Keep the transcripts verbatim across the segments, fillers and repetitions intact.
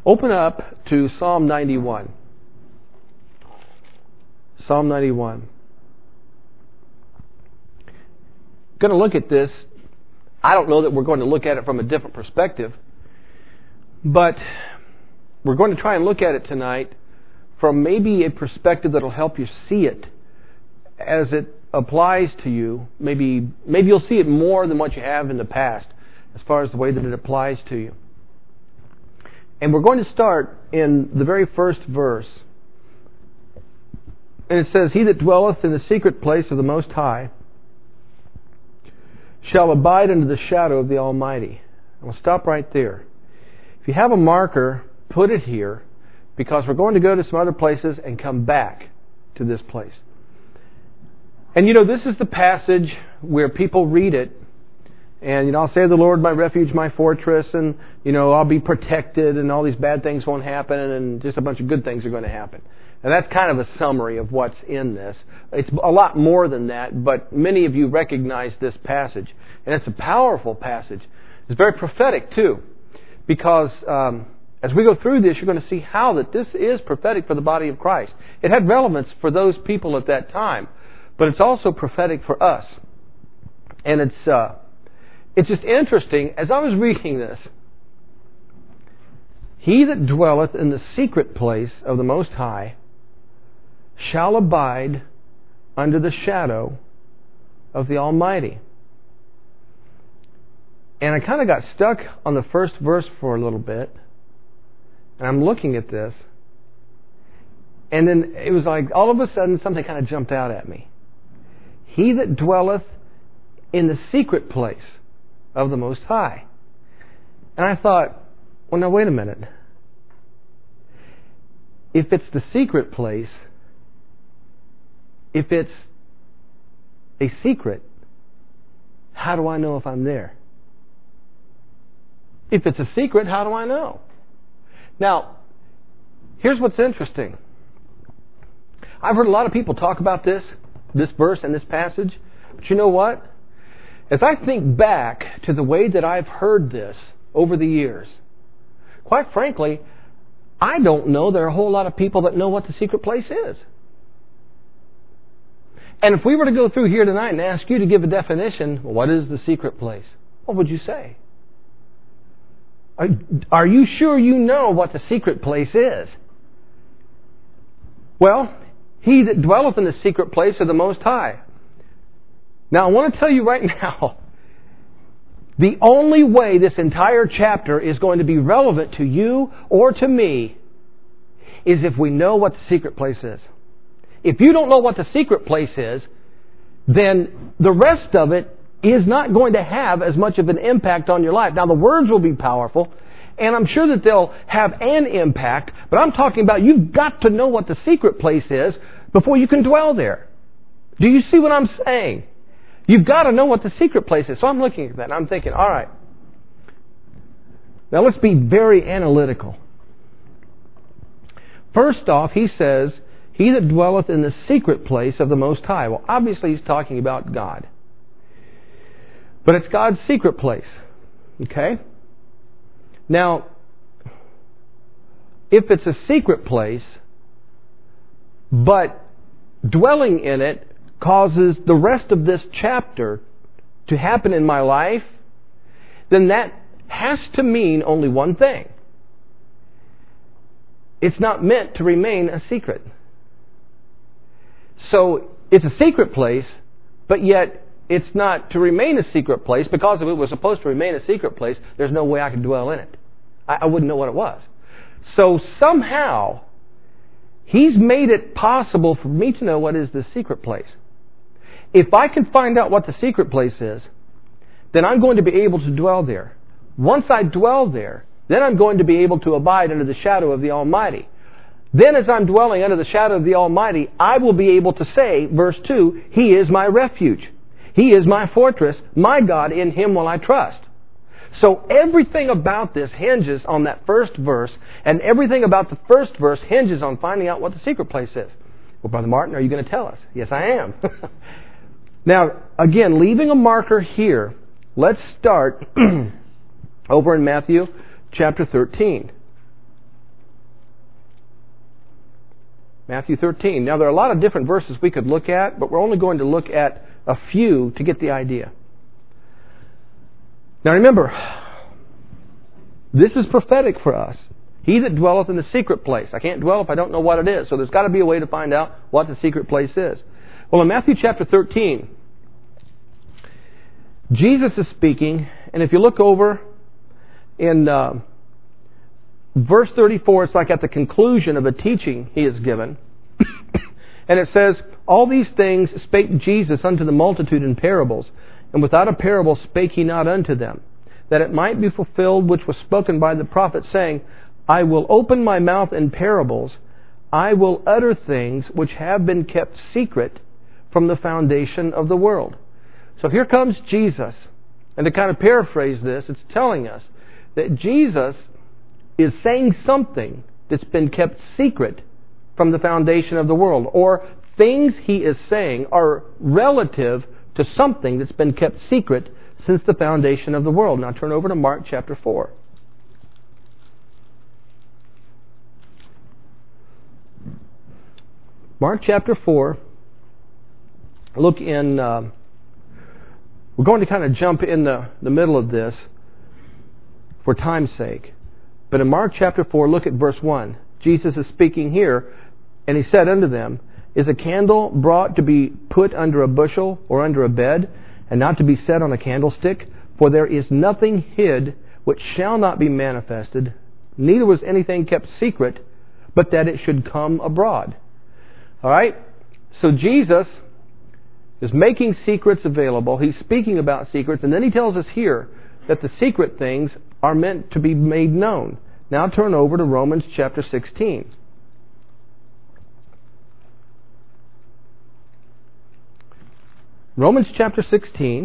Open up to Psalm ninety-one. Psalm ninety-one. Going to look at this. I don't know that we're going to look at it from a different perspective, but we're going to try and look at it tonight from maybe a perspective that will help you see it as it applies to you. Maybe maybe you'll see it more than what you have in the past as far as the way that it applies to you. And we're going to start in the very first verse. And it says, "He that dwelleth in the secret place of the Most High shall abide under the shadow of the Almighty." And we'll stop right there. If you have a marker, put it here, because we're going to go to some other places and come back to this place. And you know, this is the passage where people read it, and you know, I'll say, "The Lord my refuge, my fortress," and you know, I'll be protected, and all these bad things won't happen, and just a bunch of good things are going to happen. And that's kind of a summary of what's in this. It's a lot more than that, but many of you recognize this passage. And it's a powerful passage. It's very prophetic, too, because um, as we go through this, you're going to see how that this is prophetic for the body of Christ. It had relevance for those people at that time, but it's also prophetic for us. And it's uh, it's just interesting, as I was reading this, "He that dwelleth in the secret place of the Most High shall abide under the shadow of the Almighty." And I kind of got stuck on the first verse for a little bit. And I'm looking at this. And then it was like, all of a sudden, something kind of jumped out at me. "He that dwelleth in the secret place of the Most High." And I thought, well, now wait a minute. If it's the secret place, if it's a secret, how do I know if I'm there? If it's a secret, how do I know? Now, here's what's interesting. I've heard a lot of people talk about this, this verse and this passage, but you know what? As I think back to the way that I've heard this over the years, quite frankly, I don't know there are a whole lot of people that know what the secret place is. And if we were to go through here tonight and ask you to give a definition, well, what is the secret place? What would you say? Are, are you sure you know what the secret place is? Well, "He that dwelleth in the secret place of the Most High." Now, I want to tell you right now, the only way this entire chapter is going to be relevant to you or to me is if we know what the secret place is. If you don't know what the secret place is, then the rest of it is not going to have as much of an impact on your life. Now, the words will be powerful, and I'm sure that they'll have an impact, but I'm talking about you've got to know what the secret place is before you can dwell there. Do you see what I'm saying? You've got to know what the secret place is. So I'm looking at that, and I'm thinking, all right, now let's be very analytical. First off, he says, "He that dwelleth in the secret place of the Most High." Well, obviously he's talking about God. But it's God's secret place. Okay? Now, if it's a secret place, but dwelling in it causes the rest of this chapter to happen in my life, then that has to mean only one thing. It's not meant to remain a secret. So it's a secret place, but yet it's not to remain a secret place, because if it was supposed to remain a secret place, there's no way I could dwell in it. I, I wouldn't know what it was. So somehow, he's made it possible for me to know what is the secret place. If I can find out what the secret place is, then I'm going to be able to dwell there. Once I dwell there, then I'm going to be able to abide under the shadow of the Almighty. Then as I'm dwelling under the shadow of the Almighty, I will be able to say, verse two, "He is my refuge. He is my fortress. My God, in Him will I trust." So everything about this hinges on that first verse, and everything about the first verse hinges on finding out what the secret place is. Well, Brother Martin, are you going to tell us? Yes, I am. Now, again, leaving a marker here, let's start over in Matthew chapter thirteen. Matthew thirteen. Now, there are a lot of different verses we could look at, but we're only going to look at a few to get the idea. Now, remember, this is prophetic for us. He that dwelleth in the secret place. I can't dwell if I don't know what it is. So there's got to be a way to find out what the secret place is. Well, in Matthew chapter thirteen, Jesus is speaking, and if you look over in uh, verse thirty-four, it's like at the conclusion of a teaching he has given. And it says, all these things spake Jesus unto the multitude in parables, and without a parable spake he not unto them, that it might be fulfilled which was spoken by the prophet, saying, I will open my mouth in parables, I will utter things which have been kept secret from the foundation of the world. So here comes Jesus. And to kind of paraphrase this, it's telling us that Jesus is saying something that's been kept secret from the foundation of the world. Or things he is saying are relative to something that's been kept secret since the foundation of the world. Now turn over to Mark chapter four. Mark chapter four. Look in... Uh, We're going to kind of jump in the, the middle of this for time's sake. But in Mark chapter four, look at verse one. Jesus is speaking here, and he said unto them, Is a candle brought to be put under a bushel or under a bed, and not to be set on a candlestick? For there is nothing hid which shall not be manifested, neither was anything kept secret, but that it should come abroad. All right? So Jesus is making secrets available. He's speaking about secrets. And then he tells us here that the secret things are meant to be made known. Now turn over to Romans chapter sixteen. Romans chapter sixteen,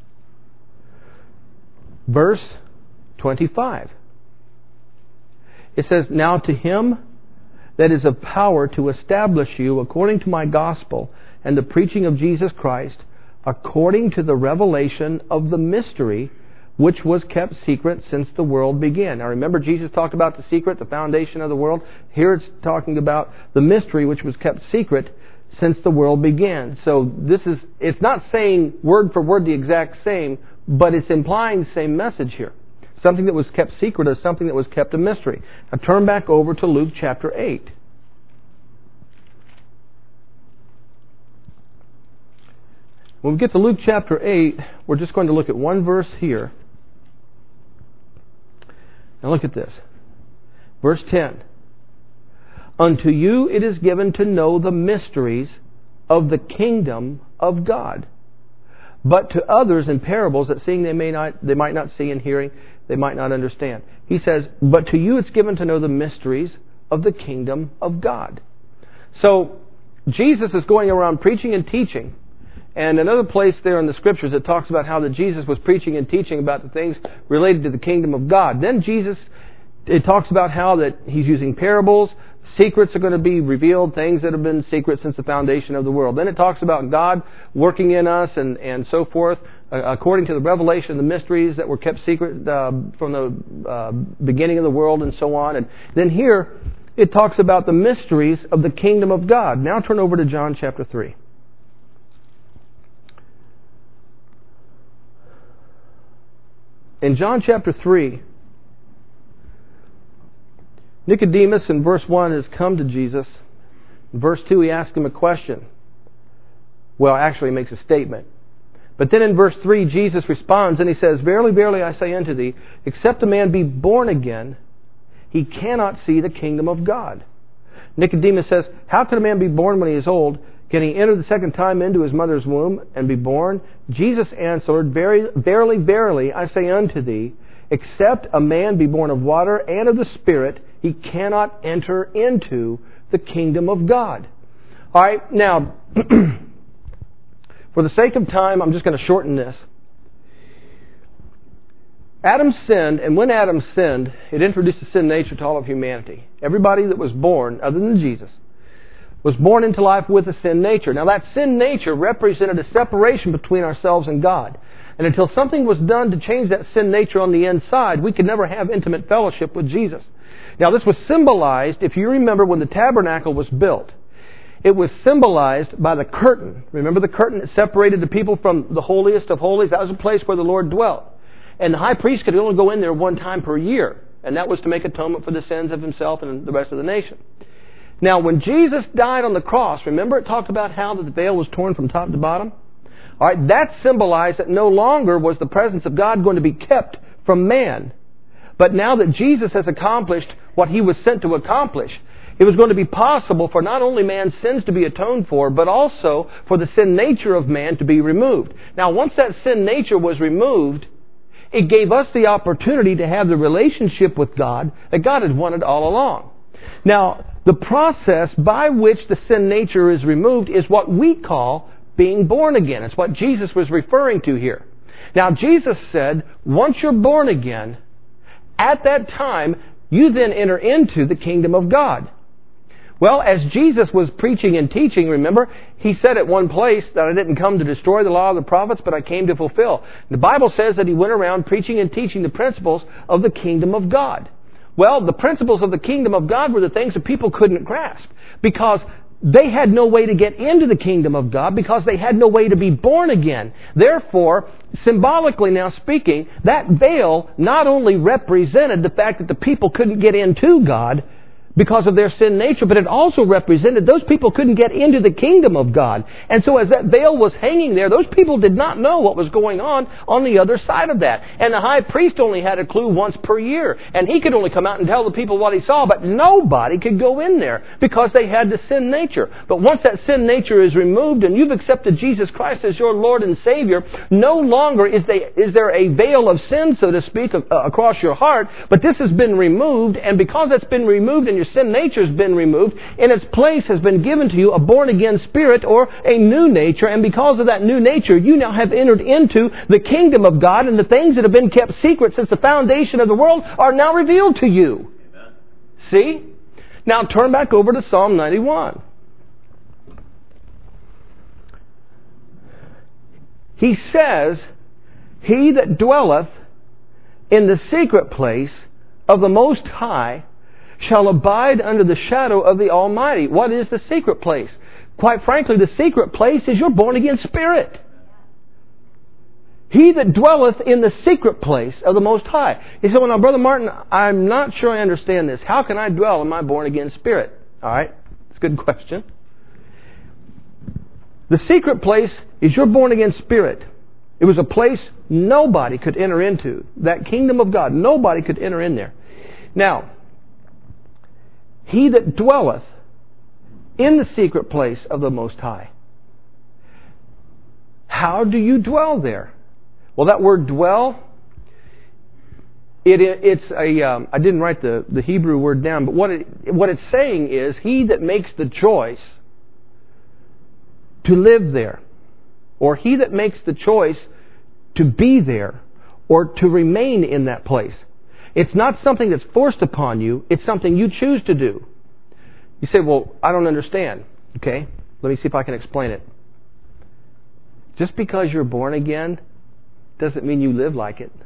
verse twenty-five. It says, Now to him that is of power to establish you according to my gospel and the preaching of Jesus Christ, according to the revelation of the mystery which was kept secret since the world began. Now remember, Jesus talked about the secret, the foundation of the world. Here it's talking about the mystery which was kept secret since the world began. So this is, it's not saying word for word the exact same, but it's implying the same message here. Something that was kept secret is something that was kept a mystery. Now turn back over to Luke chapter eight. When we get to Luke chapter eight, we're just going to look at one verse here. Now look at this. Verse ten. Unto you it is given to know the mysteries of the kingdom of God. But to others in parables, that seeing they may not, they might not see, and hearing they might not understand. He says, but to you it's given to know the mysteries of the kingdom of God. So Jesus is going around preaching and teaching. And another place there in the Scriptures it talks about how that Jesus was preaching and teaching about the things related to the kingdom of God. Then Jesus, it talks about how that He's using parables. Secrets are going to be revealed, things that have been secret since the foundation of the world. Then it talks about God working in us and, and so forth, uh, according to the revelation of the mysteries that were kept secret uh, from the uh, beginning of the world and so on. And then here it talks about the mysteries of the kingdom of God. Now turn over to John chapter three. In John chapter three, Nicodemus in verse one has come to Jesus. In verse two, he asks him a question. Well, actually, he makes a statement. But then in verse three, Jesus responds and he says, Verily, verily, I say unto thee, except a man be born again, he cannot see the kingdom of God. Nicodemus says, How can a man be born when he is old? Can he enter the second time into his mother's womb and be born? Jesus answered, Verily, verily, I say unto thee, except a man be born of water and of the Spirit, he cannot enter into the kingdom of God. All right, now, for the sake of time, I'm just going to shorten this. Adam sinned, and when Adam sinned, it introduced a sin nature to all of humanity. Everybody that was born, other than Jesus, was born into life with a sin nature. Now that sin nature represented a separation between ourselves and God. And until something was done to change that sin nature on the inside, we could never have intimate fellowship with Jesus. Now this was symbolized, if you remember, when the tabernacle was built. it was symbolized by the curtain. Remember the curtain that separated the people from the holiest of holies? That was a place where the Lord dwelt. And the high priest could only go in there one time per year. And that was to make atonement for the sins of himself and the rest of the nation. Now, when Jesus died on the cross, remember it talked about how the veil was torn from top to bottom? All right, that symbolized that no longer was the presence of God going to be kept from man. But now that Jesus has accomplished what He was sent to accomplish, it was going to be possible for not only man's sins to be atoned for, but also for the sin nature of man to be removed. Now, once that sin nature was removed, it gave us the opportunity to have the relationship with God that God had wanted all along. Now, the process by which the sin nature is removed is what we call being born again. It's what Jesus was referring to here. Now, Jesus said, once you're born again, at that time, you then enter into the kingdom of God. Well, as Jesus was preaching and teaching, remember, He said at one place that I didn't come to destroy the law of the prophets, but I came to fulfill. The Bible says that He went around preaching and teaching the principles of the kingdom of God. Well, the principles of the kingdom of God were the things that people couldn't grasp because they had no way to get into the kingdom of God because they had no way to be born again. Therefore, symbolically now speaking, that veil not only represented the fact that the people couldn't get into God because of their sin nature, but it also represented those people couldn't get into the kingdom of God. And so as that veil was hanging there, those people did not know what was going on on the other side of that. And the high priest only had a clue once per year. And he could only come out and tell the people what he saw, but nobody could go in there because they had the sin nature. But once that sin nature is removed and you've accepted Jesus Christ as your Lord and Savior, no longer is, they, is there a veil of sin, so to speak, uh, across your heart, but this has been removed, and because it's been removed and your sin nature has been removed, in its place has been given to you a born-again spirit or a new nature, and because of that new nature, you now have entered into the kingdom of God, and the things that have been kept secret since the foundation of the world are now revealed to you. Amen. See? Now turn back over to Psalm ninety-one. He says, He that dwelleth in the secret place of the Most High shall abide under the shadow of the Almighty. What is the secret place? Quite frankly, the secret place is your born-again spirit. He that dwelleth in the secret place of the Most High. He said, well, now, Brother Martin, I'm not sure I understand this. How can I dwell in my born-again spirit? All right, it's a good question. The secret place is your born-again spirit. It was a place nobody could enter into. That kingdom of God, nobody could enter in there. Now, He that dwelleth in the secret place of the Most High. How do you dwell there? Well, that word dwell, it, it's a, um, I didn't write the, the Hebrew word down, but what, it, what it's saying is, he that makes the choice to live there, or he that makes the choice to be there, or to remain in that place. It's not something that's forced upon you. It's something you choose to do. You say, well, I don't understand. Okay, let me see if I can explain it. Just because you're born again doesn't mean you live like it.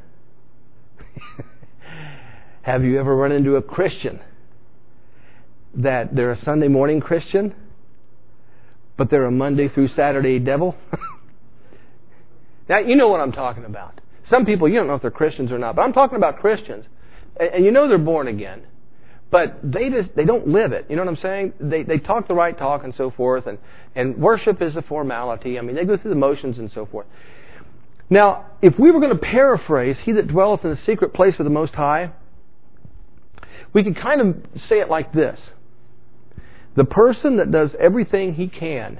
Have you ever run into a Christian that they're a Sunday morning Christian, but they're a Monday through Saturday devil? Now, you know what I'm talking about. Some people, you don't know if they're Christians or not, but I'm talking about Christians. And you know they're born again, but they just they don't live it. You know what I'm saying? They they talk the right talk and so forth, and, and worship is a formality. I mean, they go through the motions and so forth. Now, if we were going to paraphrase, he that dwelleth in the secret place of the Most High, we could kind of say it like this. The person that does everything he can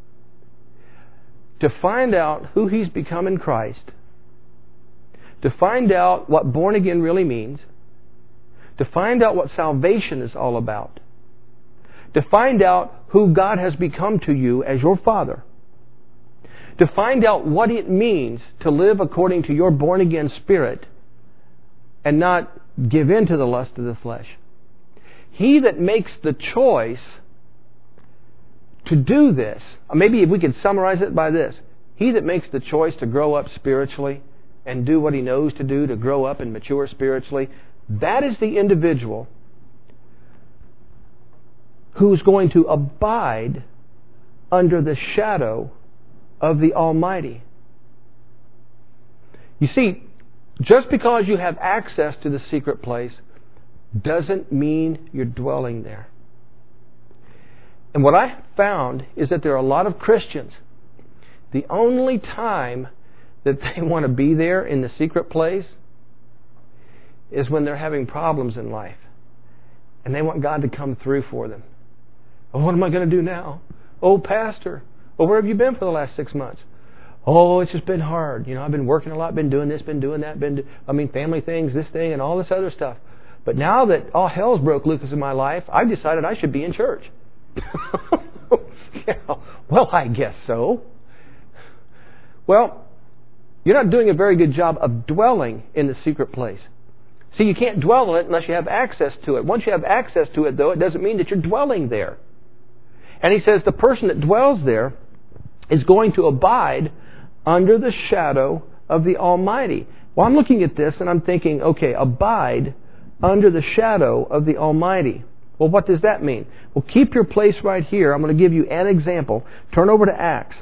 to find out who he's become in Christ, to find out what born again really means, to find out what salvation is all about, to find out who God has become to you as your Father, to find out what it means to live according to your born again spirit and not give in to the lust of the flesh. He that makes the choice to do this, maybe if we could summarize it by this, he that makes the choice to grow up spiritually and do what he knows to do to grow up and mature spiritually, that is the individual who's going to abide under the shadow of the Almighty. You see, just because you have access to the secret place doesn't mean you're dwelling there. And what I found is that there are a lot of Christians, the only time that they want to be there in the secret place is when they're having problems in life. And they want God to come through for them. Oh, what am I going to do now? Oh, Pastor, well, where have you been for the last six months? Oh, it's just been hard. You know, I've been working a lot, been doing this, been doing that, been, do- I mean, family things, this thing, and all this other stuff. But now that all hell's broke loose in my life, I've decided I should be in church. Yeah, well, I guess so. Well, you're not doing a very good job of dwelling in the secret place. See, you can't dwell in it unless you have access to it. Once you have access to it, though, it doesn't mean that you're dwelling there. And he says the person that dwells there is going to abide under the shadow of the Almighty. Well, I'm looking at this and I'm thinking, okay, abide under the shadow of the Almighty. Well, what does that mean? Well, keep your place right here. I'm going to give you an example. Turn over to Acts.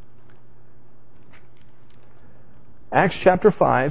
Acts chapter five.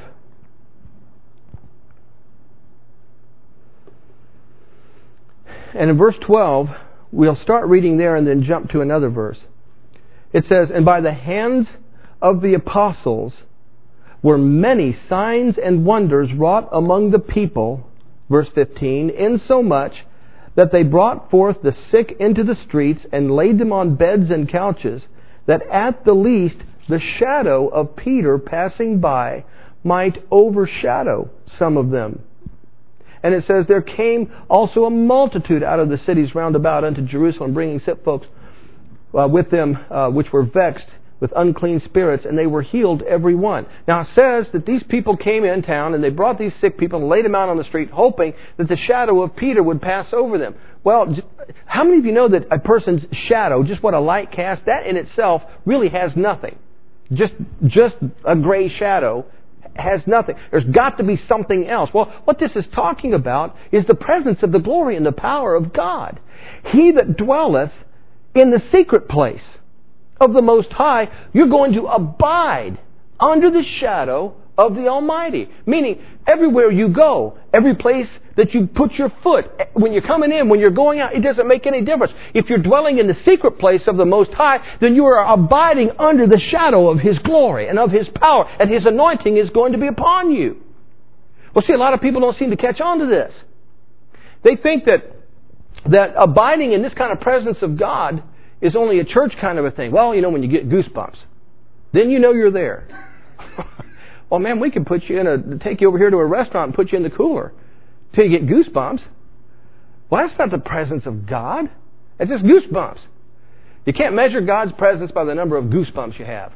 And in verse twelve, we'll start reading there and then jump to another verse. It says, "And by the hands of the apostles were many signs and wonders wrought among the people," verse fifteen, "insomuch that they brought forth the sick into the streets and laid them on beds and couches, that at the least the shadow of Peter passing by might overshadow some of them. And it says, there came also a multitude out of the cities round about unto Jerusalem, bringing sick folks uh, with them, uh, which were vexed with unclean spirits, and they were healed every one." Now it says that these people came in town and they brought these sick people and laid them out on the street, hoping that the shadow of Peter would pass over them. Well, how many of you know that a person's shadow, just what a light casts, that in itself really has nothing? Just, just a gray shadow has nothing. There's got to be something else. Well, what this is talking about is the presence of the glory and the power of God. He that dwelleth in the secret place of the Most High, you're going to abide under the shadow of the Almighty. Meaning, everywhere you go, every place that you put your foot, when you're coming in, when you're going out, it doesn't make any difference. If you're dwelling in the secret place of the Most High, then you are abiding under the shadow of His glory and of His power, and His anointing is going to be upon you. Well, see, a lot of people don't seem to catch on to this. They think that, that abiding in this kind of presence of God is only a church kind of a thing. Well, you know, when you get goosebumps, then you know you're there. Well, man, we can put you in a, take you over here to a restaurant and put you in the cooler till you get goosebumps. Well, that's not the presence of God. It's just goosebumps. You can't measure God's presence by the number of goosebumps you have.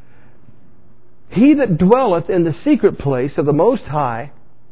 He that dwelleth in the secret place of the Most High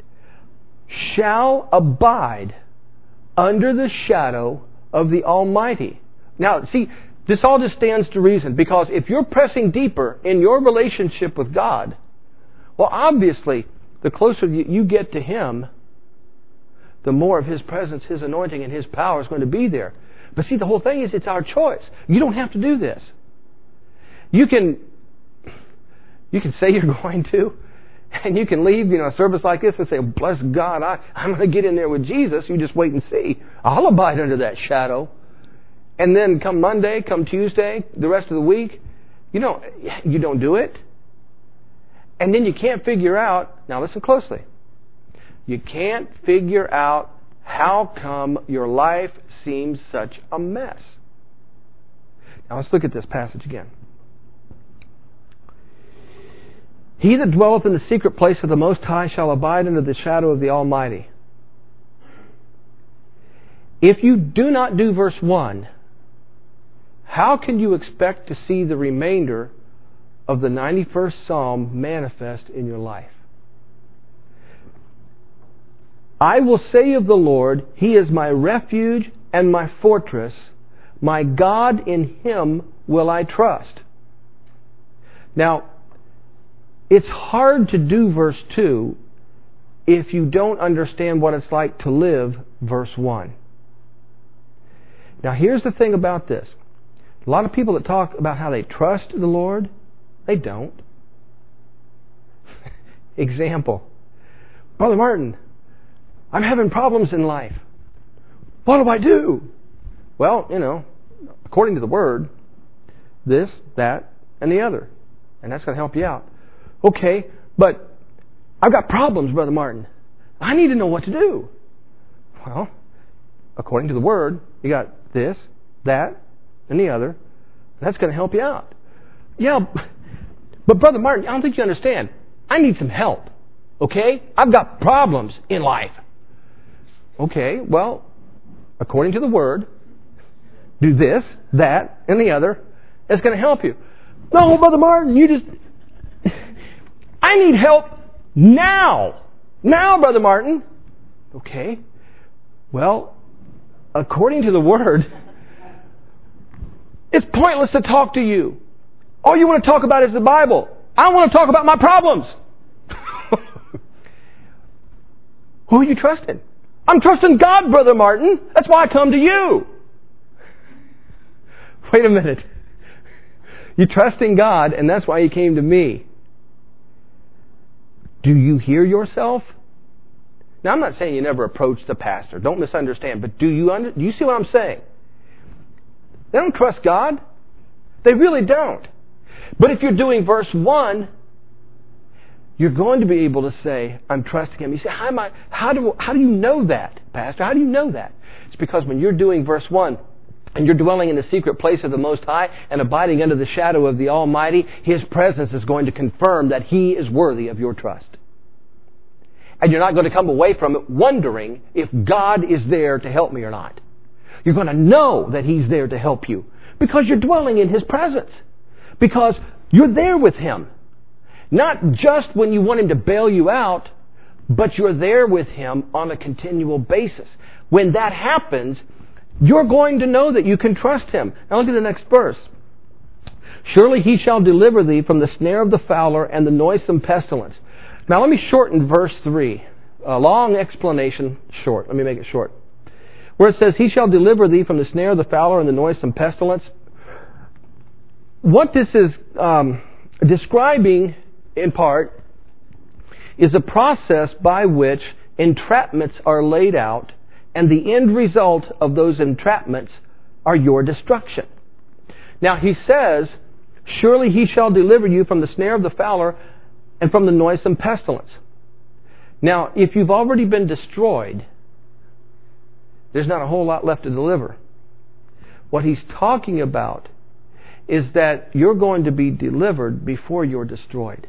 shall abide under the shadow of the Almighty. Now, see, this all just stands to reason, because if you're pressing deeper in your relationship with God, well, obviously, the closer you get to Him, the more of His presence, His anointing, and His power is going to be there. But see, the whole thing is it's our choice. You don't have to do this. You can, you can say you're going to, and you can leave, you know, a service like this and say, bless God, I, I'm going to get in there with Jesus. You just wait and see. I'll abide under that shadow. And then come Monday, come Tuesday, the rest of the week, you know, you don't do it. And then you can't figure out, now listen closely, you can't figure out how come your life seems such a mess. Now let's look at this passage again. He that dwelleth in the secret place of the Most High shall abide under the shadow of the Almighty. If you do not do verse one, how can you expect to see the remainder of the ninety-first Psalm manifest in your life? I will say of the Lord, He is my refuge and my fortress. My God, in Him will I trust. Now, it's hard to do verse two if you don't understand what it's like to live verse one. Now, here's the thing about this. A lot of people that talk about how they trust the Lord, they don't. Example. Brother Martin, I'm having problems in life. What do I do? Well, you know, according to the Word, this, that, and the other. And that's going to help you out. Okay, but I've got problems, Brother Martin. I need to know what to do. Well, according to the Word, you got this, that, and the other. That's going to help you out. Yeah, but Brother Martin, I don't think you understand. I need some help. Okay? I've got problems in life. Okay, well, according to the Word, do this, that, and the other. It's going to help you. No, Brother Martin, you just... I need help now. Now, Brother Martin. Okay. Well, according to the Word, it's pointless to talk to you. All you want to talk about is the Bible. I want to talk about my problems. Who are you trusting? I'm trusting God, Brother Martin. That's why I come to you. Wait a minute. You trust in God, and that's why you came to me. Do you hear yourself? Now, I'm not saying you never approach the pastor. Don't misunderstand. But do you under, do you see what I'm saying? They don't trust God. They really don't. But if you're doing verse one, you're going to be able to say, I'm trusting Him. You say, how, am I, how, do, how do you know that, Pastor? How do you know that? It's because when you're doing verse one, and you're dwelling in the secret place of the Most High and abiding under the shadow of the Almighty, His presence is going to confirm that He is worthy of your trust. And you're not going to come away from it wondering if God is there to help me or not. You're going to know that He's there to help you because you're dwelling in His presence. Because you're there with Him. Not just when you want Him to bail you out, but you're there with Him on a continual basis. When that happens, you're going to know that you can trust Him. Now look at the next verse. Surely He shall deliver thee from the snare of the fowler and the noisome pestilence. Now let me shorten verse three. A long explanation, short. Let me make it short. Where it says, He shall deliver thee from the snare of the fowler and the noisome pestilence. What this is um, describing, in part, is a process by which entrapments are laid out, and the end result of those entrapments are your destruction. Now he says, surely He shall deliver you from the snare of the fowler and from the noisome pestilence. Now, if you've already been destroyed, there's not a whole lot left to deliver. What he's talking about is that you're going to be delivered before you're destroyed.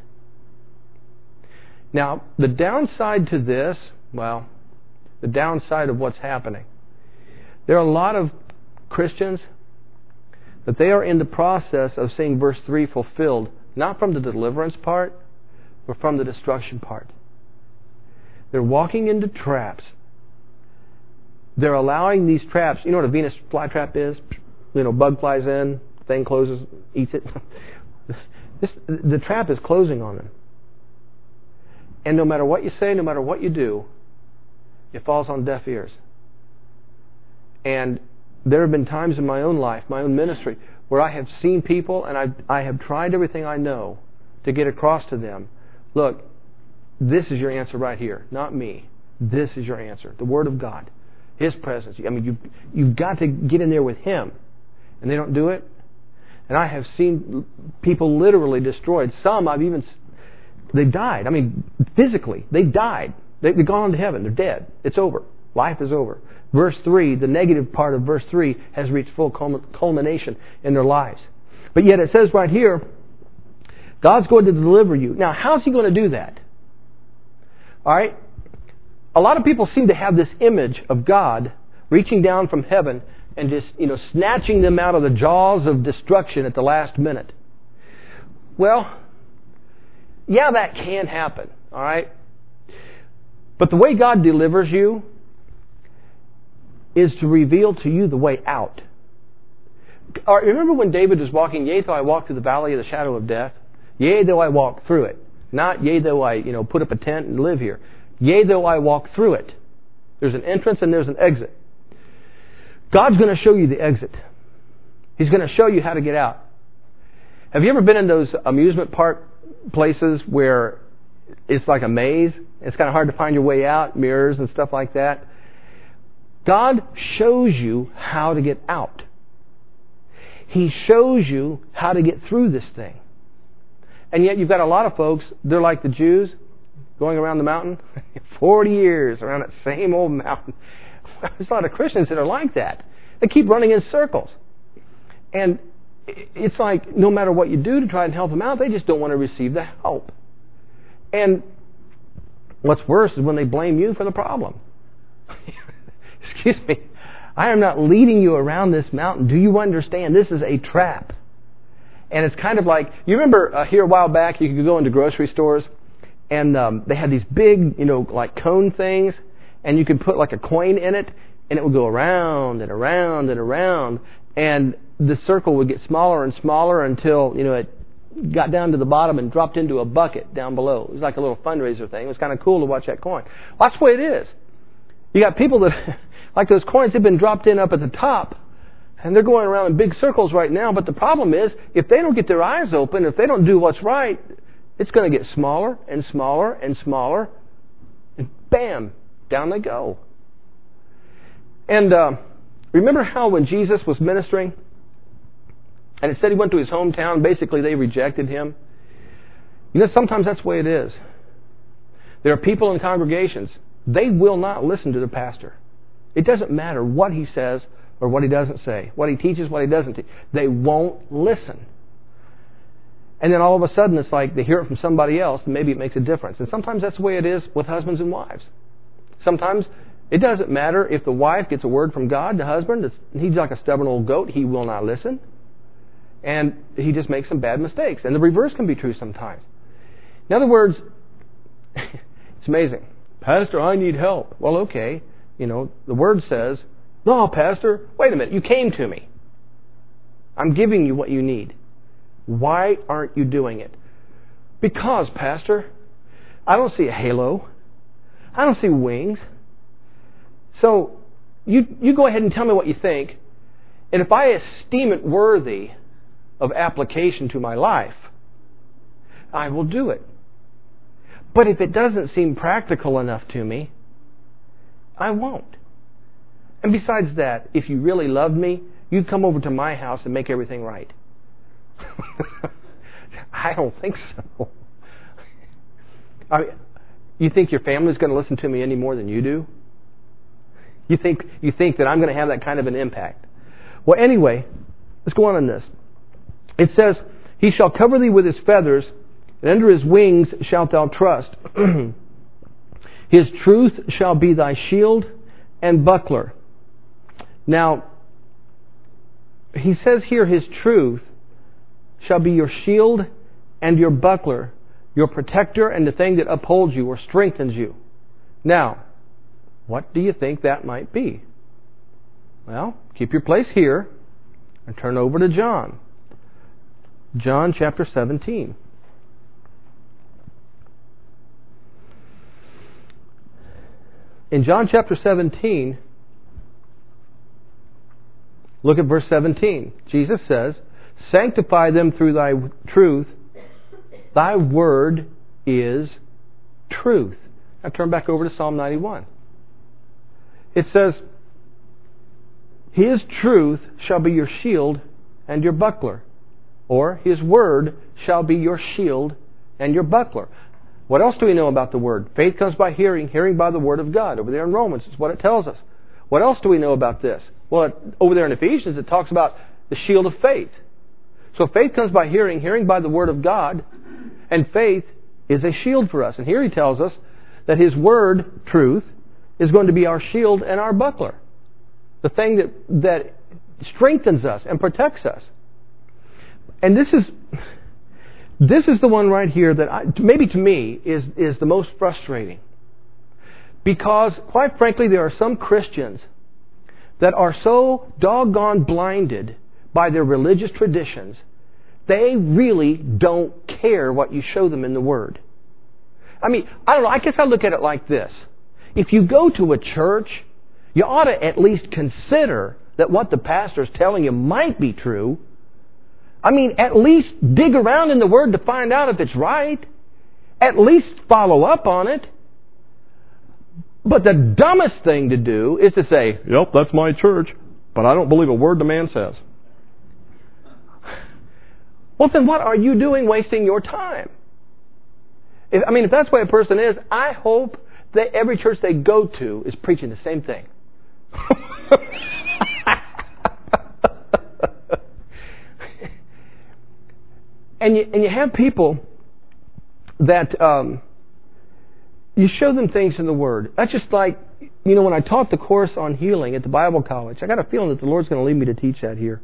Now, the downside to this, well, the downside of what's happening, there are a lot of Christians that they are in the process of seeing verse three fulfilled, not from the deliverance part, but from the destruction part. They're walking into traps. They're allowing these traps. You know what a Venus flytrap is? You know, bug flies in, thing closes, eats it. This, the trap is closing on them. And no matter what you say, no matter what you do, it falls on deaf ears. And there have been times in my own life, my own ministry, where I have seen people and I I have tried everything I know to get across to them. Look, this is your answer right here, not me. This is your answer. The Word of God. His presence. I mean, you've, you've got to get in there with Him. And they don't do it. And I have seen people literally destroyed. Some I've even, they've died. I mean, physically, they died. They've gone to heaven. They're dead. It's over. Life is over. Verse three, the negative part of verse three has reached full culmination in their lives. But yet it says right here, God's going to deliver you. Now, how's He going to do that? All right? A lot of people seem to have this image of God reaching down from heaven and just, you know, snatching them out of the jaws of destruction at the last minute. Well, yeah, that can happen. All right? But the way God delivers you is to reveal to you the way out. All right, remember when David was walking, yea, though I walk through the valley of the shadow of death? Yea, though I walk through it. Not, yea, though I, you know, put up a tent and live here. Yea, though I walk through it. There's an entrance and there's an exit. God's going to show you the exit. He's going to show you how to get out. Have you ever been in those amusement park places where it's like a maze? It's kind of hard to find your way out, mirrors and stuff like that. God shows you how to get out. He shows you how to get through this thing. And yet you've got a lot of folks, they're like the Jews going around the mountain. forty years around that same old mountain. There's a lot of Christians that are like that. They keep running in circles. And it's like no matter what you do to try and help them out, they just don't want to receive the help. And what's worse is when they blame you for the problem. Excuse me. I am not leading you around this mountain. Do you understand? This is a trap. And it's kind of like, you remember uh, here a while back, you could go into grocery stores, and um, they had these big, you know, like cone things, and you could put like a coin in it, and it would go around and around and around, and the circle would get smaller and smaller until, you know, it got down to the bottom and dropped into a bucket down below. It was like a little fundraiser thing. It was kind of cool to watch that coin. Well, that's the way it is. You got people that, like those coins, have been dropped in up at the top, and they're going around in big circles right now. But the problem is, if they don't get their eyes open, if they don't do what's right, it's going to get smaller and smaller and smaller, and bam, down they go. And uh, remember how when Jesus was ministering, and it said he went to his hometown, basically they rejected him. You know, sometimes that's the way it is. There are people in congregations, they will not listen to the pastor. It doesn't matter what he says or what he doesn't say, what he teaches, what he doesn't teach. They won't listen. And then all of a sudden it's like they hear it from somebody else and maybe it makes a difference. And sometimes that's the way it is with husbands and wives. Sometimes it doesn't matter if the wife gets a word from God, the husband, he's like a stubborn old goat, he will not listen. And he just makes some bad mistakes. And the reverse can be true sometimes. In other words, it's amazing. Pastor, I need help. Well, okay. You know, the Word says, no, Pastor, wait a minute. You came to me. I'm giving you what you need. Why aren't you doing it? Because, Pastor, I don't see a halo. I don't see wings. So, you, you go ahead and tell me what you think. And if I esteem it worthy of application to my life, I will do it. But if it doesn't seem practical enough to me, I won't. And besides that, if you really loved me, you'd come over to my house and make everything right. I don't think so. I mean, you think your family's going to listen to me any more than you do? You think you think that I'm going to have that kind of an impact? Well, anyway, let's go on in this. It says, he shall cover thee with his feathers, and under his wings shalt thou trust. His truth shall be thy shield and buckler. Now, he says here, his truth shall be your shield and your buckler, your protector and the thing that upholds you or strengthens you. Now, what do you think that might be? Well, keep your place here and turn over to John. John chapter seventeen. In John chapter seventeen, look at verse seventeen. Jesus says, sanctify them through thy truth. Thy word is truth. Now turn back over to Psalm ninety-one. It says, his truth shall be your shield and your buckler. Or, his word shall be your shield and your buckler. What else do we know about the Word? Faith comes by hearing, hearing by the Word of God. Over there in Romans, it's what it tells us. What else do we know about this? Well, it, over there in Ephesians, it talks about the shield of faith. So faith comes by hearing, hearing by the Word of God, and faith is a shield for us. And here he tells us that his Word, truth, is going to be our shield and our buckler. The thing that, that strengthens us and protects us. And this is... This is the one right here that I, maybe to me is, is the most frustrating. Because, quite frankly, there are some Christians that are so doggone blinded by their religious traditions, they really don't care what you show them in the Word. I mean, I don't know, I guess I look at it like this. If you go to a church, you ought to at least consider that what the pastor is telling you might be true. I mean, at least dig around in the Word to find out if it's right. At least follow up on it. But the dumbest thing to do is to say, yep, that's my church, but I don't believe a word the man says. Well, then what are you doing wasting your time? If, I mean, if that's the way a person is, I hope that every church they go to is preaching the same thing. and you and you have people that um, you show them things in the Word. That's just like, you know, when I taught the course on healing at the Bible College, I got a feeling that the Lord's going to lead me to teach that here.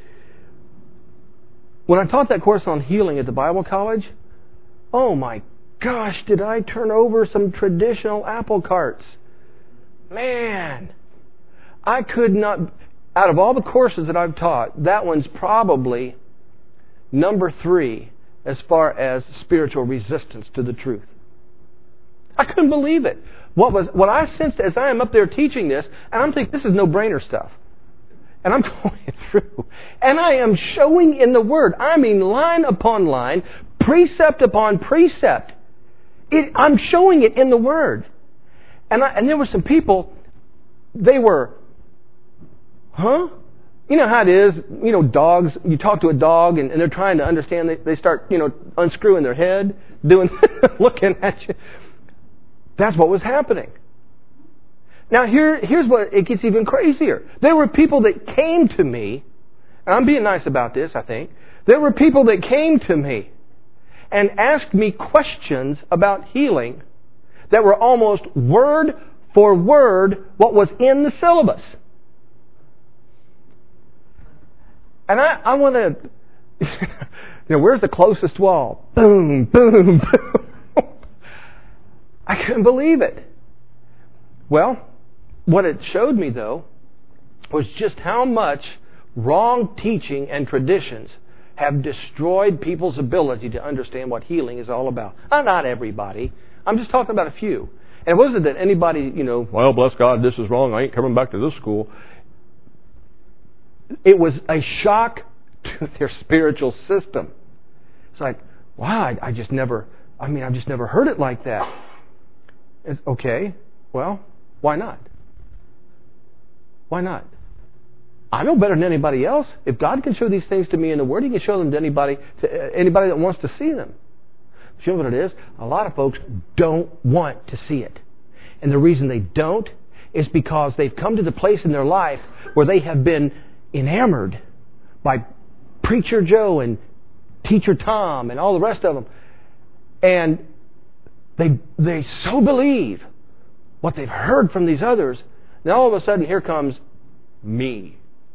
When I taught that course on healing at the Bible College, oh my gosh, did I turn over some traditional apple carts. Man, I could not, out of all the courses that I've taught, that one's probably number three as far as spiritual resistance to the truth. I couldn't believe it. What was what I sensed as I am up there teaching this, and I'm thinking, this is no-brainer stuff. And I'm going through, and I am showing in the Word, I mean line upon line, precept upon precept. It, I'm showing it in the Word. And, I, and there were some people, they were, huh? You know how it is, you know, dogs, you talk to a dog and, and they're trying to understand, they, they start, you know, unscrewing their head, doing, looking at you. That's what was happening. Now here, here's what, it gets even crazier. There were people that came to me, and I'm being nice about this, I think. There were people that came to me and asked me questions about healing that were almost word for word what was in the syllabus. And I, I want to, you know, where's the closest wall? Boom, boom, boom. I couldn't believe it. Well, what it showed me, though, was just how much wrong teaching and traditions have destroyed people's ability to understand what healing is all about. Uh, not everybody. I'm just talking about a few. And it wasn't that anybody, you know, well, bless God, this is wrong, I ain't coming back to this school. It was a shock to their spiritual system. It's like, wow, I, I just never, I mean, I've just never heard it like that. It's, okay, well, why not? Why not? I know better than anybody else. If God can show these things to me in the Word, He can show them to anybody, to anybody that wants to see them. But you know what it is? A lot of folks don't want to see it. And the reason they don't is because they've come to the place in their life where they have been enamored by Preacher Joe and Teacher Tom and all the rest of them. And they they so believe what they've heard from these others. Now all of a sudden here comes me.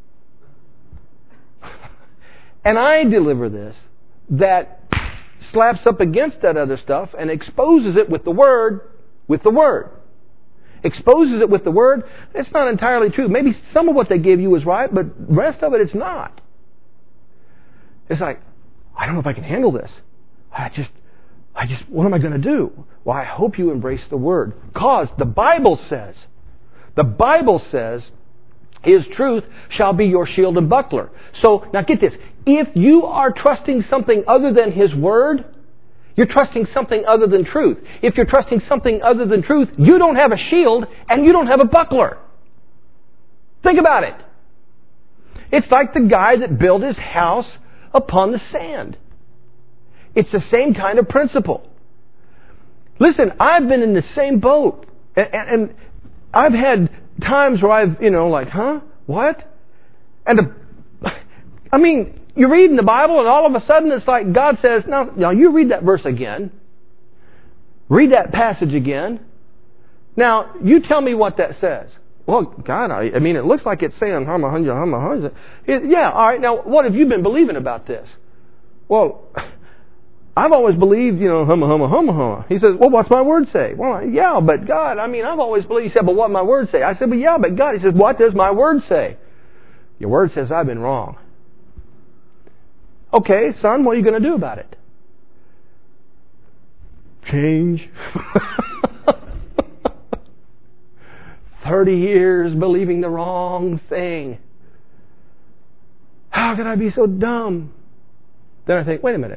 And I deliver this that slaps up against that other stuff and exposes it with the Word, with the Word. Exposes it with the Word. It's not entirely true. Maybe some of what they gave you is right, but the rest of it, it's not. It's like, I don't know if I can handle this. I just, I just, what am I going to do? Well, I hope you embrace the Word. Because the Bible says, the Bible says, His truth shall be your shield and buckler. So, now get this. If you are trusting something other than His Word, you're trusting something other than truth. If you're trusting something other than truth, you don't have a shield and you don't have a buckler. Think about it. It's like the guy that built his house upon the sand. It's the same kind of principle. Listen, I've been in the same boat. And, and I've had times where I've, you know, like, huh? What? And, the, I mean, you read in the Bible and all of a sudden it's like God says, now, now you read that verse again. Read that passage again. Now, you tell me what that says. Well, God, I, I mean, it looks like it's saying, hama, hama, hama, hama. Yeah, all right, now, what have you been believing about this? Well, I've always believed, you know, hama, hama, hama, hama. He says, well, what's my Word say? Well, yeah, but God, I mean, I've always believed. He said, but what my Word say? I said, well, yeah, but God. He says, what does my Word say? Your Word says I've been wrong. Okay, son, what are you going to do about it? Change. thirty years believing the wrong thing. How could I be so dumb? Then I think, wait a minute.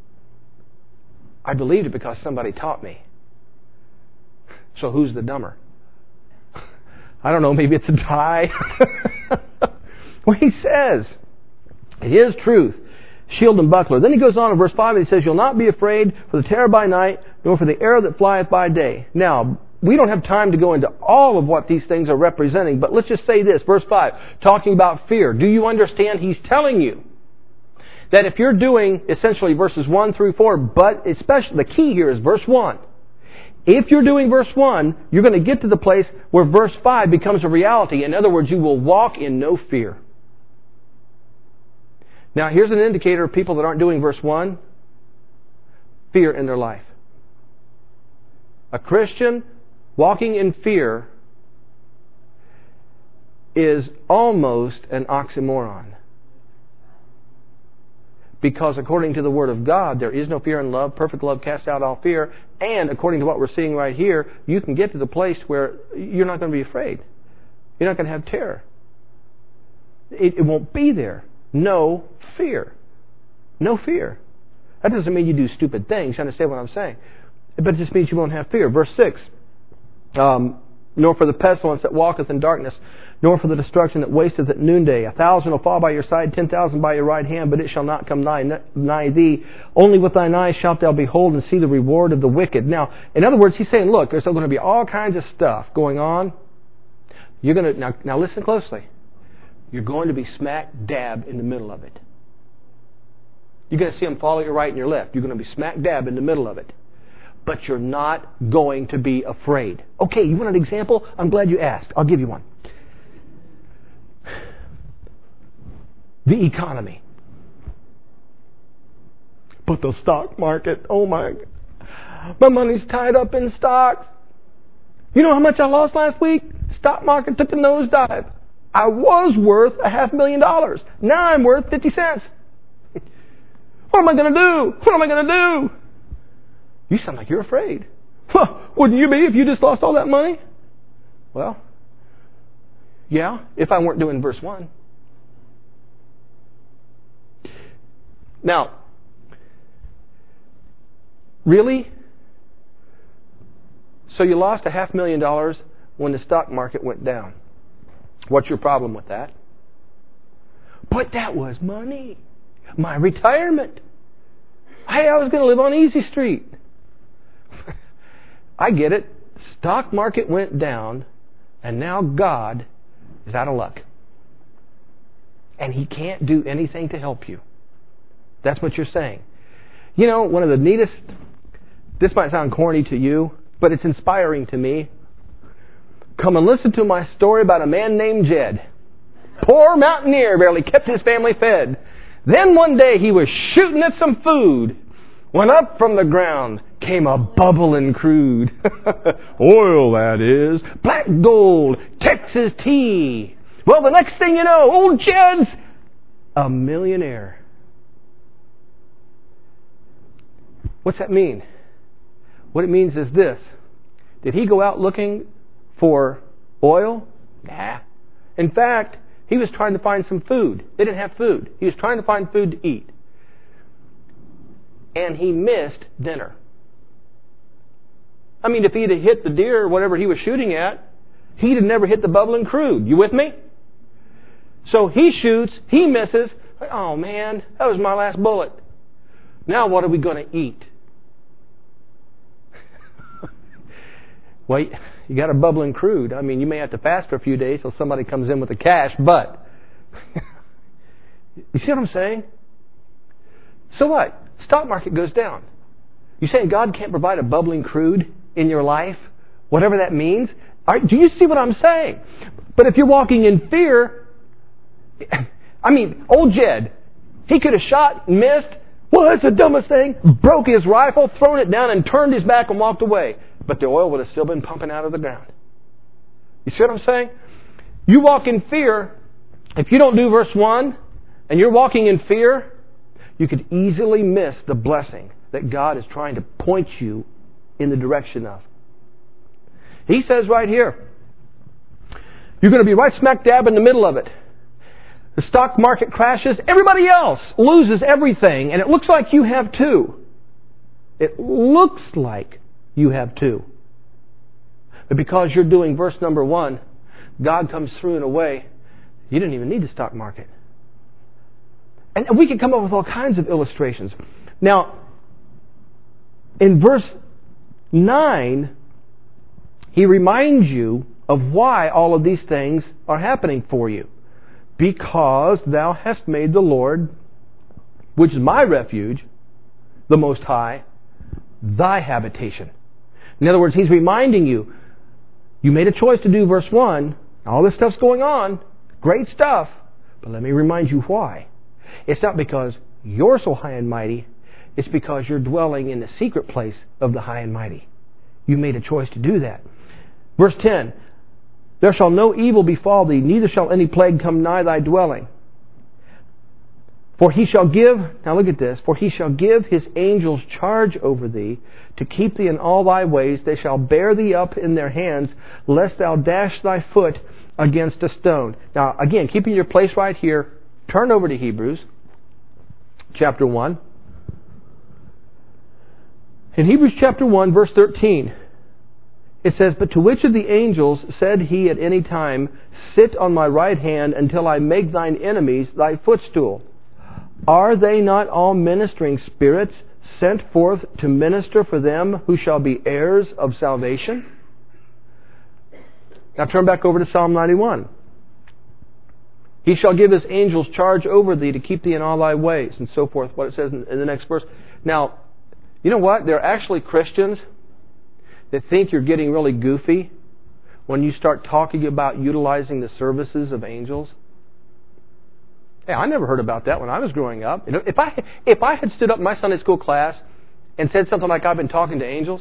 I believed it because somebody taught me. So who's the dumber? I don't know, maybe it's a tie. Well, he says, it is truth, shield and buckler. Then he goes on in verse five and he says, you'll not be afraid for the terror by night, nor for the arrow that flieth by day. Now, we don't have time to go into all of what these things are representing, but let's just say this, verse five, talking about fear. Do you understand? He's telling you that if you're doing essentially verses one through four, but especially the key here is verse one. If you're doing verse one, you're going to get to the place where verse five becomes a reality. In other words, you will walk in no fear. Now, here's an indicator of people that aren't doing verse one. Fear in their life. A Christian walking in fear is almost an oxymoron. Because according to the Word of God, there is no fear in love. Perfect love casts out all fear. And according to what we're seeing right here, you can get to the place where you're not going to be afraid. You're not going to have terror. It, it won't be there. No fear. No fear. That doesn't mean you do stupid things. You understand what I'm saying? But it just means you won't have fear. Verse six. Um, nor for the pestilence that walketh in darkness, nor for the destruction that wasteth at noonday. A thousand will fall by your side, ten thousand by your right hand, but it shall not come nigh, nigh thee. Only with thine eyes shalt thou behold and see the reward of the wicked. Now, in other words, he's saying, look, there's going to be all kinds of stuff going on. You're going to now, now listen closely. You're going to be smack dab in the middle of it. You're going to see them fall at your right and your left. You're going to be smack dab in the middle of it. But you're not going to be afraid. Okay, you want an example? I'm glad you asked. I'll give you one. The economy. But the stock market, oh my, my money's tied up in stocks. You know how much I lost last week? Stock market took a nosedive. I was worth a half million dollars. Now I'm worth fifty cents. What am I going to do? What am I going to do? You sound like you're afraid. Huh, wouldn't you be if you just lost all that money? Well, yeah, if I weren't doing verse one. Now, really? So you lost a half million dollars when the stock market went down. What's your problem with that? But that was money. My retirement. Hey, I was going to live on Easy Street. I get it. Stock market went down, and now God is out of luck. And He can't do anything to help you. That's what you're saying. You know, one of the neatest, this might sound corny to you, but it's inspiring to me. Come and listen to my story about a man named Jed. Poor mountaineer, barely kept his family fed. Then one day he was shooting at some food. When up from the ground came a bubbling crude. Oil, that is. Black gold, Texas tea. Well, the next thing you know, old Jed's a millionaire. What's that mean? What it means is this. Did he go out looking for oil? Nah. In fact, he was trying to find some food. They didn't have food. He was trying to find food to eat. And he missed dinner. I mean, if he'd have hit the deer or whatever he was shooting at, he'd have never hit the bubbling crude. You with me? So he shoots, he misses. Oh man, that was my last bullet. Now what are we going to eat? Well, you got a bubbling crude. I mean, you may have to fast for a few days till somebody comes in with the cash, but you see what I'm saying? So what? Stock market goes down. You saying God can't provide a bubbling crude in your life? Whatever that means? All right, do you see what I'm saying? But if you're walking in fear, I mean, old Jed, he could have shot, missed. Well, that's the dumbest thing. Broke his rifle, thrown it down, and turned his back and walked away. But the oil would have still been pumping out of the ground. You see what I'm saying? You walk in fear. If you don't do verse one, and you're walking in fear, you could easily miss the blessing that God is trying to point you in the direction of. He says right here, You're going to be right smack dab in the middle of it. The stock market crashes. Everybody else loses everything. And it looks like you have too. It looks like you have too. But because you're doing verse number one, God comes through in a way you didn't even need the stock market. And we can come up with all kinds of illustrations. Now, in verse nine, he reminds you of why all of these things are happening for you. Because thou hast made the Lord, which is my refuge, the Most High, thy habitation. In other words, he's reminding you, you made a choice to do verse one. All this stuff's going on. Great stuff. But let me remind you why. It's not because you're so high and mighty. It's because you're dwelling in the secret place of the high and mighty. You made a choice to do that. Verse ten. There shall no evil befall thee, neither shall any plague come nigh thy dwelling. For he shall give, now look at this, for he shall give his angels charge over thee, to keep thee in all thy ways. They shall bear thee up in their hands, lest thou dash thy foot against a stone. Now, again, keeping your place right here, turn over to Hebrews, chapter one. In Hebrews chapter one, verse thirteen, it says, But to which of the angels said he at any time, Sit on my right hand until I make thine enemies thy footstool? Are they not all ministering spirits sent forth to minister for them who shall be heirs of salvation? Now turn back over to Psalm ninety-one. He shall give his angels charge over thee to keep thee in all thy ways, and so forth, what it says in, in the next verse. Now, you know what? There are actually Christians that think you're getting really goofy when you start talking about utilizing the services of angels. Hey, I never heard about that when I was growing up. You know, if I if I had stood up in my Sunday school class and said something like, I've been talking to angels,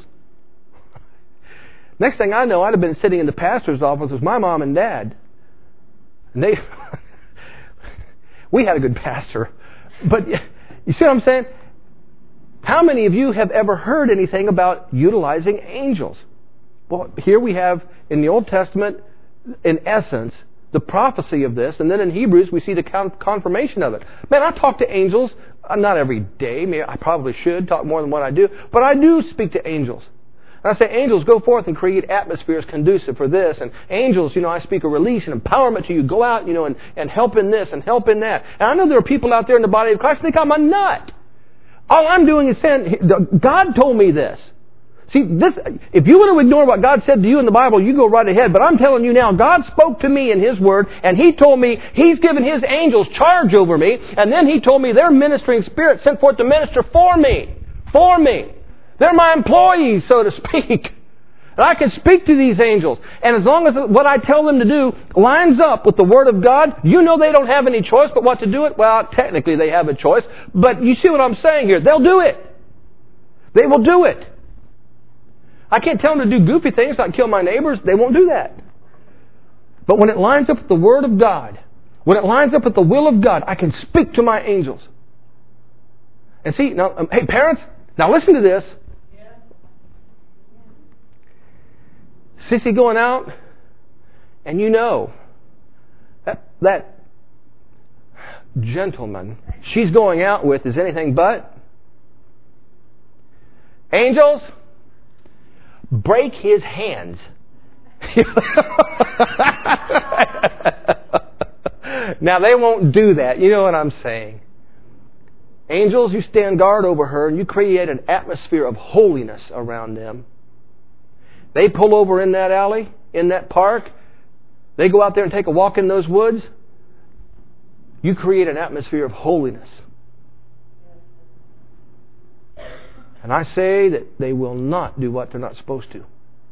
next thing I know, I'd have been sitting in the pastor's office with my mom and dad. And they, we had a good pastor. But you see what I'm saying? How many of you have ever heard anything about utilizing angels? Well, here we have in the Old Testament, in essence, the prophecy of this, and then in Hebrews we see the confirmation of it. Man, I talk to angels, not every day, maybe I probably should talk more than what I do, but I do speak to angels. And I say, angels, go forth and create atmospheres conducive for this, and angels, you know, I speak a release and empowerment to you, go out, you know, and, and help in this and help in that. And I know there are people out there in the body of Christ who think I'm a nut. All I'm doing is saying, God told me this. See, this, if you want to ignore what God said to you in the Bible, you go right ahead. But I'm telling you now, God spoke to me in His Word, and He told me He's given His angels charge over me, and then He told me they're ministering spirits sent forth to minister for me. For me. They're my employees, so to speak. And I can speak to these angels. And as long as what I tell them to do lines up with the Word of God, you know they don't have any choice but what to do it. Well, technically they have a choice. But you see what I'm saying here. They'll do it. They will do it. I can't tell them to do goofy things like kill my neighbors. They won't do that. But when it lines up with the Word of God, when it lines up with the will of God, I can speak to my angels. And see, now, um, hey parents, now listen to this. Sissy going out, and you know that that gentleman she's going out with is anything but. Angels, break his hands. Now they won't do that. You know what I'm saying. Angels, you stand guard over her and you create an atmosphere of holiness around them. They pull over in that alley, in that park. They go out there and take a walk in those woods. You create an atmosphere of holiness. And I say that they will not do what they're not supposed to.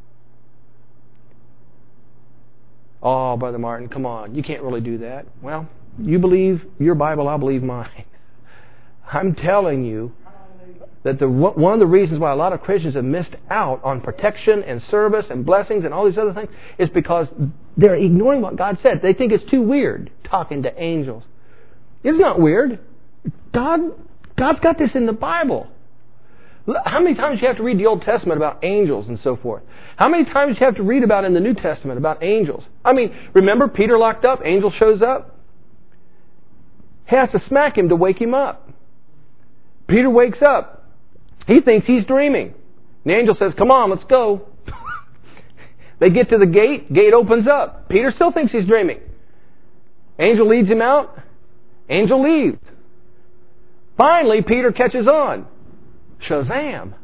Oh, Brother Martin, come on. You can't really do that. Well, you believe your Bible, I believe mine. I'm telling you that the one of the reasons why a lot of Christians have missed out on protection and service and blessings and all these other things is because they're ignoring what God said. They think it's too weird talking to angels. It's not weird. God, God's got this in the Bible. How many times do you have to read the Old Testament about angels and so forth? How many times do you have to read about in the New Testament about angels? I mean, remember Peter locked up, angel shows up. He has to smack him to wake him up. Peter wakes up. He thinks he's dreaming. The angel says, come on, let's go. They get to the gate. Gate opens up. Peter still thinks he's dreaming. Angel leads him out. Angel leaves. Finally, Peter catches on. Shazam.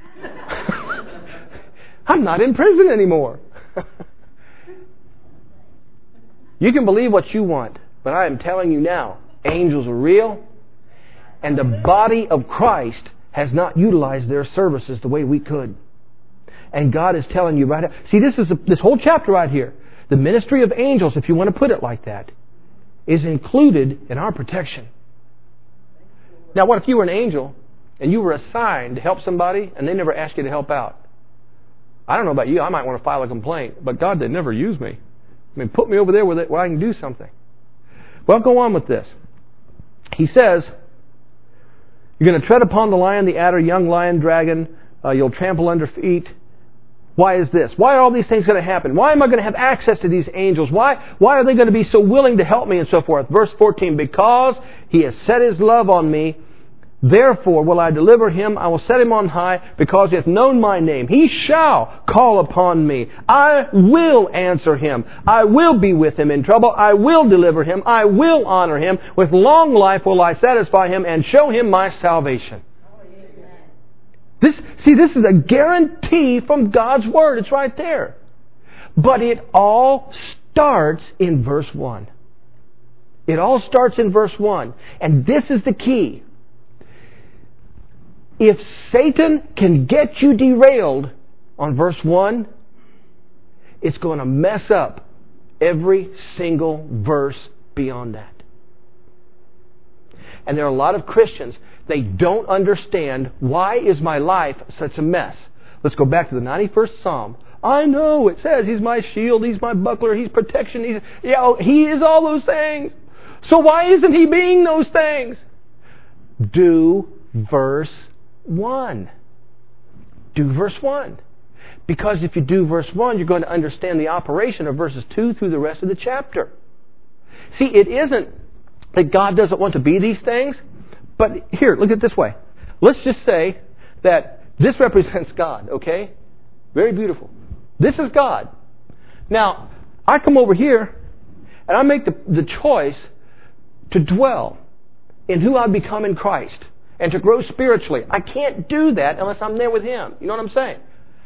I'm not in prison anymore. You can believe what you want, but I am telling you now, angels are real, and the body of Christ has not utilized their services the way we could. And God is telling you right now. See, this is a, this whole chapter right here. The ministry of angels, if you want to put it like that, is included in our protection. Now, what if you were an angel and you were assigned to help somebody and they never asked you to help out? I don't know about you. I might want to file a complaint, but God, they never use me. I mean, put me over there where, they, where I can do something. Well, go on with this. He says, you're going to tread upon the lion, the adder, young lion, dragon. Uh, you'll trample under feet. Why is this? Why are all these things going to happen? Why am I going to have access to these angels? Why, why are they going to be so willing to help me and so forth? Verse fourteen, because he has set his love on me, therefore will I deliver him. I will set him on high because he hath known my name. He shall call upon me. I will answer him. I will be with him in trouble. I will deliver him. I will honor him. With long life will I satisfy him and show him my salvation. This, see, this is a guarantee from God's Word. It's right there. But it all starts in verse one. It all starts in verse one. And this is the key. If Satan can get you derailed on verse one, it's going to mess up every single verse beyond that. And there are a lot of Christians, they don't understand, why is my life such a mess? Let's go back to the ninety-first Psalm. I know it says He's my shield, He's my buckler, He's protection, He's, you know, He is all those things. So why isn't He being those things? Do verse one. Do verse one. Because if you do verse one, you're going to understand the operation of verses two through the rest of the chapter. See, it isn't that God doesn't want to be these things, but here, look at it this way. Let's just say that this represents God, okay? Very beautiful. This is God. Now, I come over here and I make the, the choice to dwell in who I become in Christ and to grow spiritually. I can't do that unless I'm there with Him. You know what I'm saying?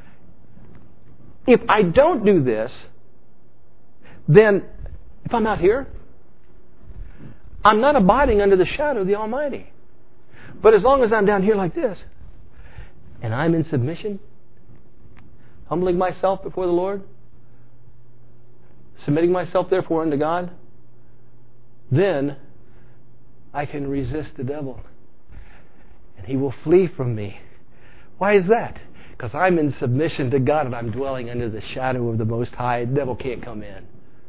If I don't do this, then if I'm out here, I'm not abiding under the shadow of the Almighty. But as long as I'm down here like this, and I'm in submission, humbling myself before the Lord, submitting myself therefore unto God, then I can resist the devil. And he will flee from me. Why is that? Because I'm in submission to God and I'm dwelling under the shadow of the Most High. The devil can't come in.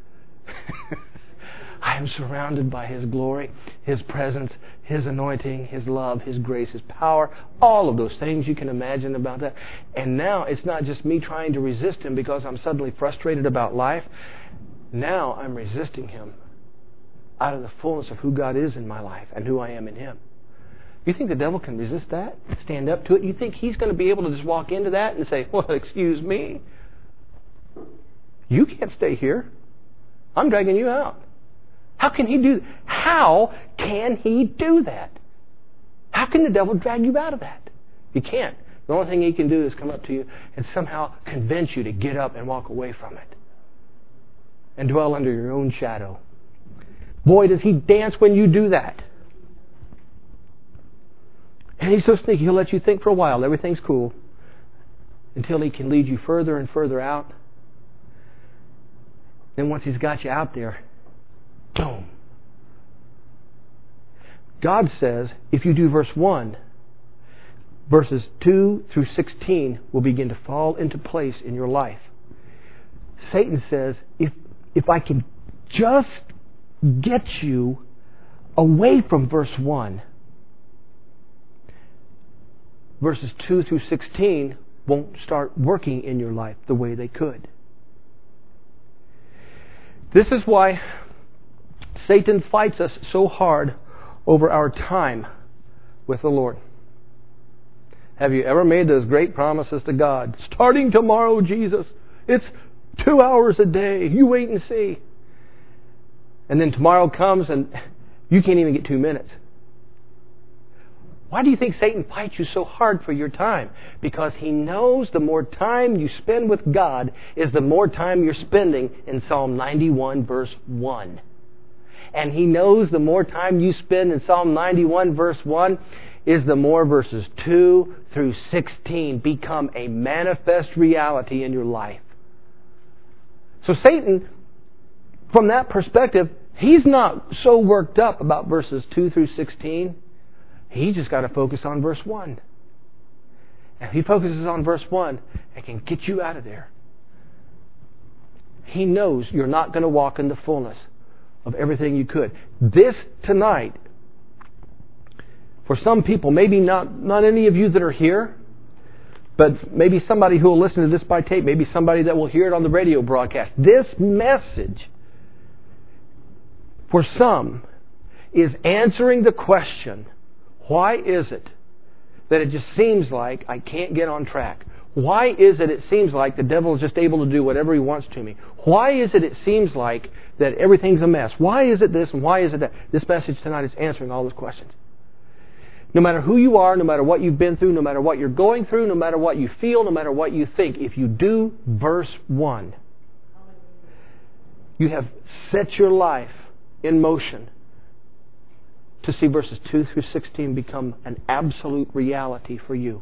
I am surrounded by His glory, His presence, His anointing, His love, His grace, His power, all of those things you can imagine about that. And now it's not just me trying to resist Him because I'm suddenly frustrated about life. Now I'm resisting Him out of the fullness of who God is in my life and who I am in Him. You think the devil can resist that? Stand up to it? You think he's going to be able to just walk into that and say, well, excuse me? You can't stay here. I'm dragging you out. How can he do that? How can he do that? How can the devil drag you out of that? He can't. The only thing he can do is come up to you and somehow convince you to get up and walk away from it and dwell under your own shadow. Boy, does he dance when you do that. And he's so sneaky, he'll let you think for a while everything's cool until he can lead you further and further out. Then once he's got you out there, boom. God says, if you do verse one, verses two through sixteen will begin to fall into place in your life. Satan says, if, if I can just get you away from verse one, verses two through sixteen won't start working in your life the way they could. This is why Satan fights us so hard over our time with the Lord. Have you ever made those great promises to God? Starting tomorrow, Jesus, it's two hours a day. You wait and see. And then tomorrow comes and you can't even get two minutes. Why do you think Satan fights you so hard for your time? Because he knows the more time you spend with God is the more time you're spending in Psalm ninety-one verse one. And he knows the more time you spend in Psalm ninety-one verse one is the more verses two through sixteen become a manifest reality in your life. So Satan, from that perspective, he's not so worked up about verses two through sixteen. He's just got to focus on verse one. And if he focuses on verse one, it can get you out of there. He knows you're not going to walk in the fullness of everything you could. This tonight, for some people, maybe not, not any of you that are here, but maybe somebody who will listen to this by tape, maybe somebody that will hear it on the radio broadcast. This message, for some, is answering the question, why is it that it just seems like I can't get on track? Why is it it seems like the devil is just able to do whatever he wants to me? Why is it it seems like that everything's a mess? Why is it this and why is it that? This message tonight is answering all those questions. No matter who you are, no matter what you've been through, no matter what you're going through, no matter what you feel, no matter what you think, if you do verse one, you have set your life in motion to see verses two through sixteen become an absolute reality for you.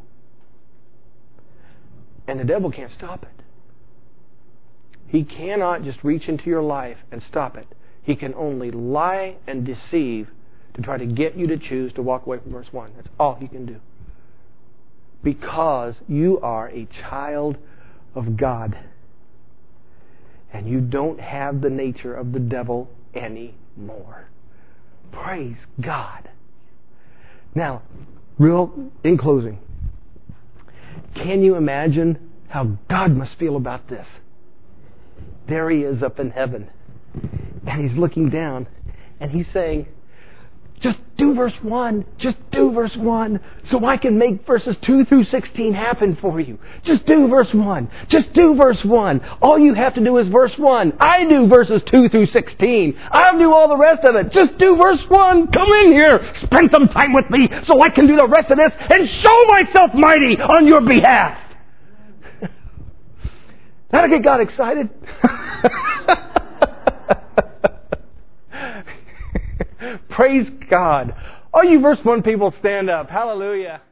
And the devil can't stop it. He cannot just reach into your life and stop it. He can only lie and deceive to try to get you to choose to walk away from verse one. That's all he can do. Because you are a child of God. And you don't have the nature of the devil anymore. Praise God. Now, real in closing, can you imagine how God must feel about this? There he is up in heaven, and he's looking down, and he's saying, just do verse one. Just do verse one so I can make verses two through sixteen happen for you. Just do verse one. Just do verse one. All you have to do is verse one. I do verses two through sixteen. I'll do all the rest of it. Just do verse one. Come in here. Spend some time with me so I can do the rest of this and show myself mighty on your behalf. That'll get God excited. Praise God. All you verse one people, stand up. Hallelujah.